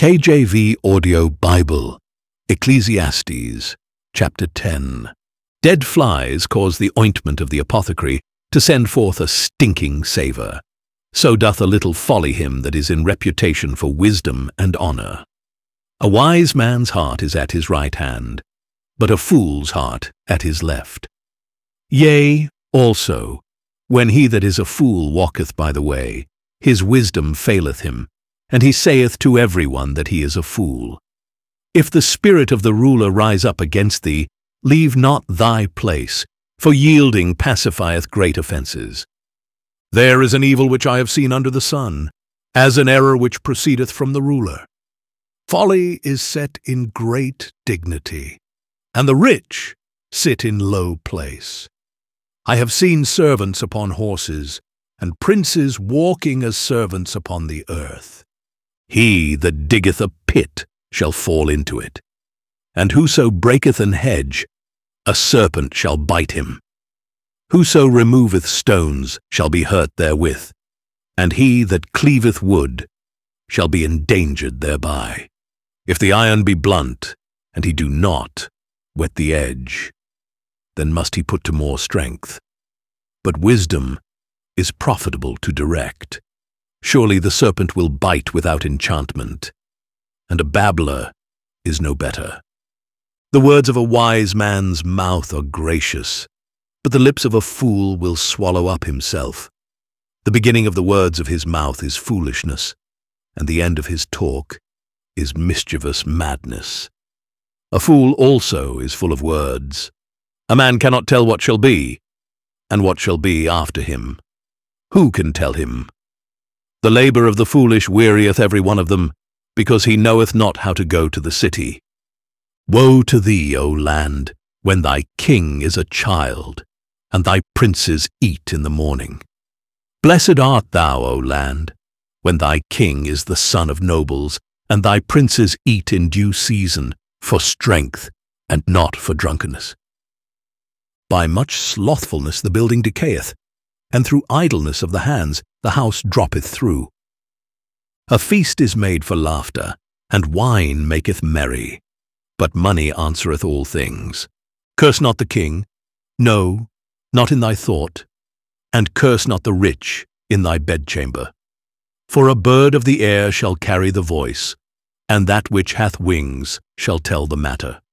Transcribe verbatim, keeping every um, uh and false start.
K J V Audio Bible, Ecclesiastes, chapter ten. Dead flies cause the ointment of the apothecary to send forth a stinking savour. So doth a little folly him that is in reputation for wisdom and honour. A wise man's heart is at his right hand, but a fool's heart at his left. Yea, also, when he that is a fool walketh by the way, his wisdom faileth him, and he saith to every one that he is a fool. If the spirit of the ruler rise up against thee, leave not thy place, for yielding pacifieth great offences. There is an evil which I have seen under the sun, as an error which proceedeth from the ruler. Folly is set in great dignity, and the rich sit in low place. I have seen servants upon horses, and princes walking as servants upon the earth. He that diggeth a pit shall fall into it, and whoso breaketh an hedge, a serpent shall bite him. Whoso removeth stones shall be hurt therewith, and he that cleaveth wood shall be endangered thereby. If the iron be blunt, and he do not whet the edge, then must he put to more strength. But wisdom is profitable to direct. Surely the serpent will bite without enchantment, and a babbler is no better. The words of a wise man's mouth are gracious, but the lips of a fool will swallow up himself. The beginning of the words of his mouth is foolishness, and the end of his talk is mischievous madness. A fool also is full of words. A man cannot tell what shall be, and what shall be after him. Who can tell him? The labour of the foolish wearieth every one of them, because he knoweth not how to go to the city. Woe to thee, O land, when thy king is a child, and thy princes eat in the morning. Blessed art thou, O land, when thy king is the son of nobles, and thy princes eat in due season, for strength, and not for drunkenness. By much slothfulness the building decayeth, and through idleness of the hands the house droppeth through. A feast is made for laughter, and wine maketh merry, but money answereth all things. Curse not the king, no, not in thy thought, and curse not the rich in thy bedchamber. For a bird of the air shall carry the voice, and that which hath wings shall tell the matter.